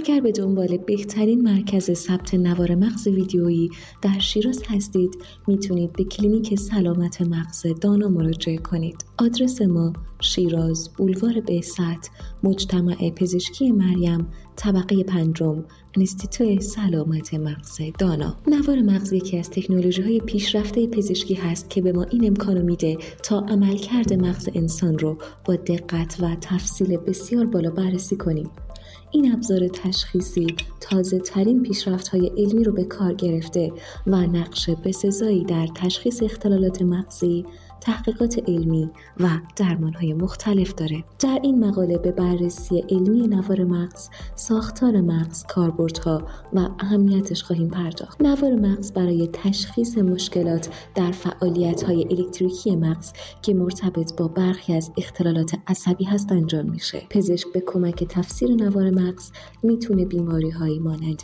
اگر به دنبال بهترین مرکز ثبت نوار مغز ویدیویی در شیراز هستید، میتونید به کلینیک سلامت مغز دانا مراجعه کنید. آدرس ما شیراز، بولوار بهست، مجتمع پزشکی مریم، طبقه 5، انستیتوی سلامت مغز دانا. نوار مغز یکی از تکنولوژی‌های پیشرفته پزشکی هست که به ما این امکانو میده تا عملکرد مغز انسان رو با دقت و تفصیل بسیار بالا بررسی کنیم. این ابزار تشخیصی تازه ترین پیشرفت‌های علمی رو به کار گرفته و نقش بسزایی در تشخیص اختلالات مغزی، تحقیقات علمی و درمان‌های مختلف داره. در این مقاله به بررسی علمی نوار مغز، ساختار مغز، کاربردها و اهمیتش خواهیم پرداخت. نوار مغز برای تشخیص مشکلات در فعالیت‌های الکتریکی مغز که مرتبط با برخی از اختلالات عصبی هست انجام میشه. پزشک به کمک تفسیر نوار مغز میتونه بیماری‌هایی مانند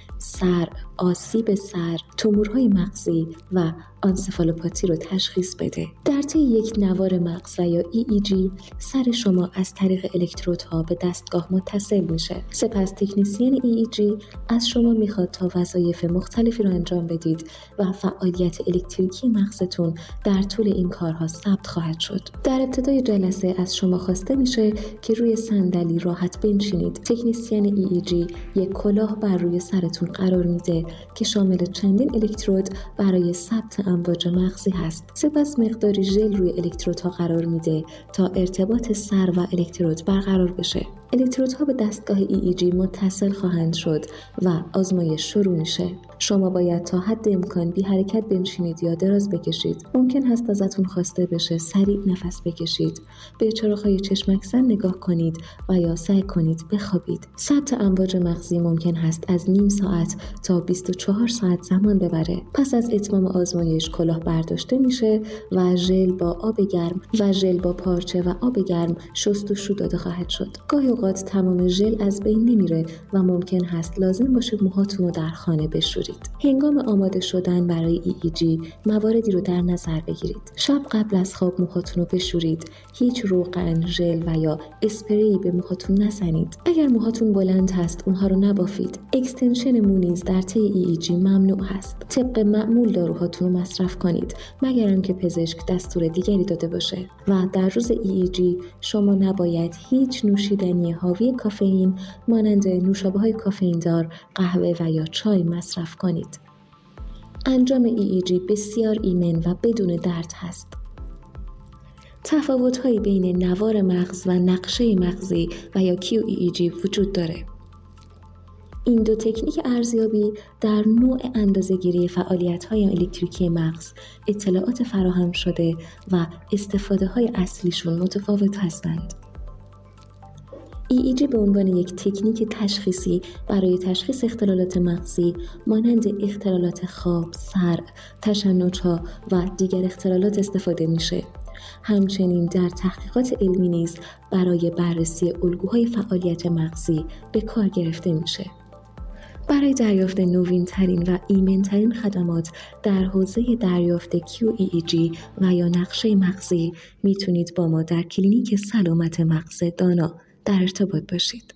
سر، آسیب سر، تومورهای مغزی و آنسفالوپاتی رو تشخیص بده. در طی یک نوار مغز و یا EEG سر شما از طریق الکترودها به دستگاه متصل میشه. سپس تکنیسین EEG از شما میخواد تا وظایف مختلفی رو انجام بدید و فعالیت الکتریکی مغزتون در طول این کارها ثبت خواهد شد. در ابتدای جلسه از شما خواسته میشه که روی صندلی راحت بنشینید. تکنیسین EEG یک کلاه بر روی سرتون قرار میده که شامل چندین الکترود برای ثبت امواج مغزی هست. سپس مقداری ژل روی الکترودها قرار میده تا ارتباط سر و الکترود برقرار بشه. الکترودها به دستگاه EEG متصل خواهند شد و آزمایش شروع میشه. شما باید تا حد امکان بی حرکت بنشینید یا دراز بکشید. ممکن هست ازتون خواسته بشه سریع نفس بکشید، به چراغ‌های چشمک‌زن نگاه کنید و یا سعی کنید بخوابید. ثبت امواج مغزی ممکن هست از نیم ساعت تا 24 ساعت زمان ببره. پس از اتمام آزمایش کلاه برداشته میشه و ژل با پارچه و آب گرم شستشو داده خواهد شد. گاهی اوقات تمام ژل از بین نمیره و ممکن هست لازم باشه موهاتون رو در خانه بشورید. هنگام آماده شدن برای EEG مواردی رو در نظر بگیرید. شب قبل از خواب موهاتون رو بشورید. هیچ روغن، ژل و یا اسپری به موهاتون نزنید. اگر موهاتون بلند هست اونها رو نبافید. اکستنشن مو نیز در طی EEG ممنوع هست. طبق معمول داروهاتون رو مصرف کنید مگر اینکه پزشک دستور دیگری داده باشه. و در روز EEG شما نباید هیچ نوشیدنی حاوی کافئین مانند نوشابه‌های کافئین دار، قهوه و یا چای مصرف کنید. انجام EEG بسیار ایمن و بدون درد هست. تفاوت‌هایی بین نوار مغز و نقشه مغزی و یا QEEG وجود داره. این دو تکنیک ارزیابی در نوع اندازه‌گیری فعالیت‌های الکتریکی مغز اطلاعات فراهم شده و استفاده‌های اصلیشون متفاوت هستند. EEG به عنوان یک تکنیک تشخیصی برای تشخیص اختلالات مغزی مانند اختلالات خواب، سر، تشنج‌ها و دیگر اختلالات استفاده میشه. همچنین در تحقیقات علمی نیز برای بررسی الگوهای فعالیت مغزی به کار گرفته میشه. برای دریافت نوین‌ترین و ایمن‌ترین خدمات در حوزه دریافت QEEG و یا نقشه مغزی میتونید با ما در کلینیک سلامت مغز دانا در ارتباط باشید.